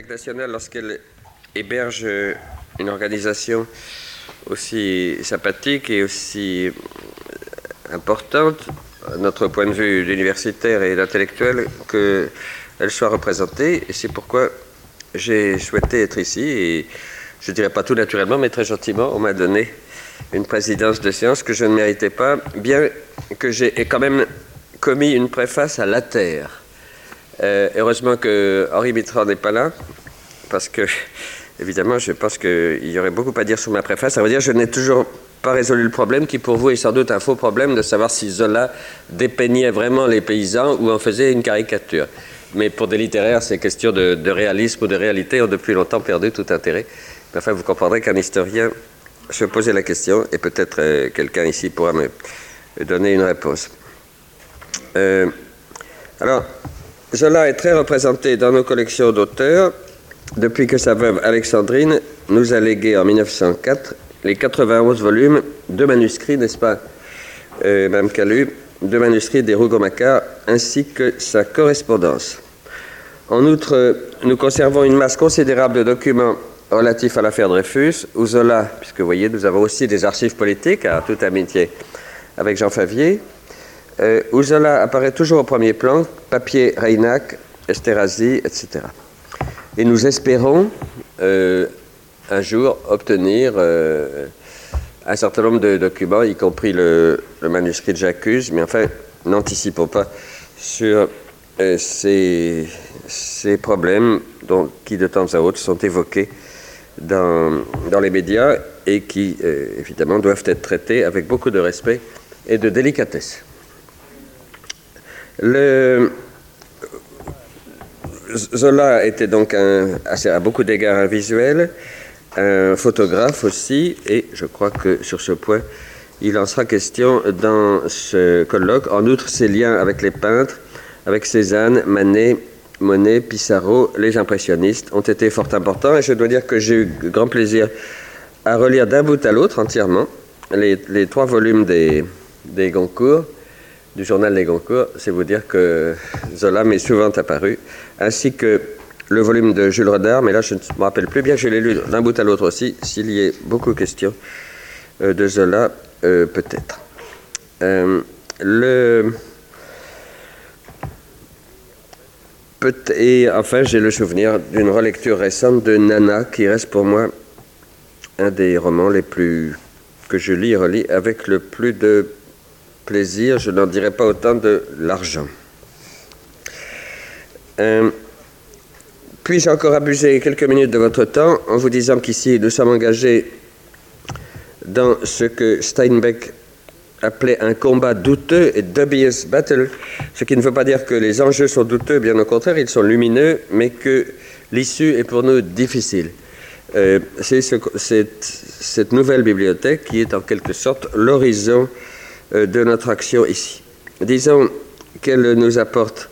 Bibliothèque nationale, lorsqu'elle héberge une organisation aussi sympathique et aussi importante, à notre point de vue d'universitaire et d'intellectuel, qu'elle soit représentée. Et c'est pourquoi j'ai souhaité être ici. Et je ne dirais pas tout naturellement, mais très gentiment, on m'a donné une présidence de séance que je ne méritais pas, bien que j'ai quand même commis une préface à la terre. Heureusement que Henri Mitterrand n'est pas là, parce que, évidemment, je pense qu'il y aurait beaucoup à dire sur ma préface. Ça veut dire que je n'ai toujours pas résolu le problème, qui pour vous est sans doute un faux problème, de savoir si Zola dépeignait vraiment les paysans ou en faisait une caricature. Mais pour des littéraires, ces questions de réalisme ou de réalité ont depuis longtemps perdu tout intérêt. Enfin, vous comprendrez qu'un historien se posait la question, et peut-être quelqu'un ici pourra me donner une réponse. Alors, Zola est très représenté dans nos collections d'auteurs, depuis que sa veuve Alexandrine nous a légué en 1904 les 91 volumes de manuscrits, n'est-ce pas, Mme Calu, de manuscrits des Rougon-Macquart, ainsi que sa correspondance. En outre, nous conservons une masse considérable de documents relatifs à l'affaire Dreyfus, où Zola, puisque vous voyez, nous avons aussi des archives politiques, à toute amitié avec Jean Favier, où Zola apparaît toujours au premier plan, papier Reynac, Esterhazy, etc. Et nous espérons un jour obtenir un certain nombre de documents, y compris le manuscrit de J'accuse, mais enfin, n'anticipons pas sur ces problèmes qui, de temps à autre, sont évoqués dans les médias et qui, évidemment, doivent être traités avec beaucoup de respect et de délicatesse. Zola était donc à beaucoup d'égards un visuel, un photographe aussi, et je crois que sur ce point, il en sera question dans ce colloque. En outre, ses liens avec les peintres, avec Cézanne, Manet, Monet, Pissarro, les impressionnistes, ont été fort importants, et je dois dire que j'ai eu grand plaisir à relire d'un bout à l'autre entièrement les 3 volumes des Goncourt, du journal des Goncourt. C'est vous dire que Zola m'est souvent apparu, ainsi que le volume de Jules Renard, mais là je ne me rappelle plus bien, je l'ai lu d'un bout à l'autre aussi, s'il y ait beaucoup question de Zola, peut-être. Et enfin, j'ai le souvenir d'une relecture récente de Nana, qui reste pour moi un des romans que je lis et relis avec le plus de plaisir, je n'en dirais pas autant de l'argent. Puis-je encore abuser quelques minutes de votre temps en vous disant qu'ici nous sommes engagés dans ce que Steinbeck appelait un combat douteux et dubious battle, ce qui ne veut pas dire que les enjeux sont douteux, bien au contraire, ils sont lumineux, mais que l'issue est pour nous difficile. C'est cette nouvelle bibliothèque qui est en quelque sorte l'horizon de notre action ici. Disons qu'elle nous apporte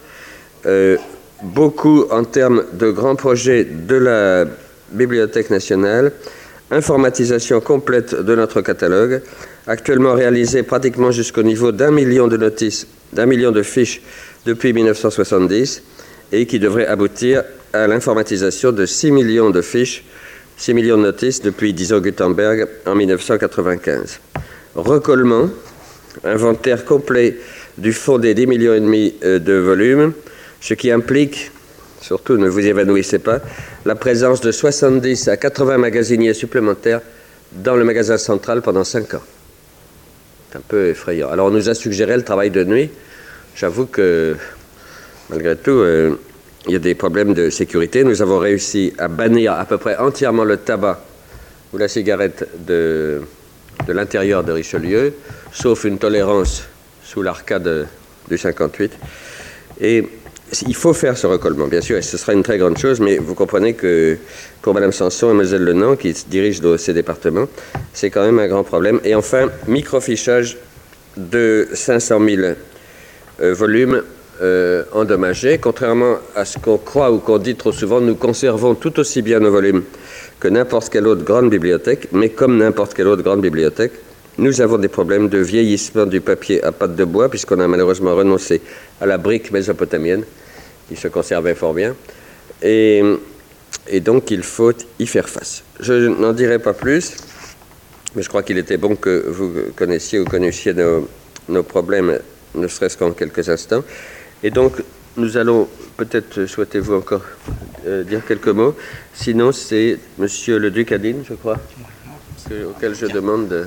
beaucoup en termes de grands projets de la Bibliothèque nationale, informatisation complète de notre catalogue, actuellement réalisée pratiquement jusqu'au niveau d'1 million de notices, d'1 million de fiches depuis 1970, et qui devrait aboutir à l'informatisation de 6 millions de fiches, 6 millions de notices depuis, disons, Gutenberg en 1995. Recollement, inventaire complet du fond des 10,5 millions de volumes, ce qui implique, surtout ne vous évanouissez pas, la présence de 70 à 80 magasiniers supplémentaires dans le magasin central pendant 5 ans. C'est un peu effrayant. Alors on nous a suggéré le travail de nuit. J'avoue que, malgré tout, il y a des problèmes de sécurité. Nous avons réussi à bannir à peu près entièrement le tabac ou la cigarette de l'intérieur de Richelieu, sauf une tolérance sous l'arcade du 58. Et il faut faire ce recollement, bien sûr, et ce sera une très grande chose, mais vous comprenez que pour Mme Sanson et Mlle Lenan, qui dirigent ces départements, c'est quand même un grand problème. Et enfin, microfichage de 500 000 volumes endommagés. Contrairement à ce qu'on croit ou qu'on dit trop souvent, nous conservons tout aussi bien nos volumes que n'importe quelle autre grande bibliothèque, mais comme n'importe quelle autre grande bibliothèque, nous avons des problèmes de vieillissement du papier à pâte de bois, puisqu'on a malheureusement renoncé à la brique mésopotamienne, qui se conservait fort bien. Et et donc il faut y faire face. Je n'en dirai pas plus, mais je crois qu'il était bon que vous connaissiez nos problèmes, ne serait-ce qu'en quelques instants. Et donc, nous allons, peut-être souhaitez-vous encore dire quelques mots, sinon c'est Monsieur le Duc Adine, je crois, auquel je demande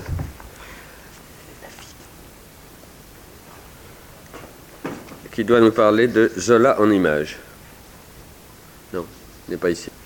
qui doit nous parler de Zola en images. Non, il n'est pas ici.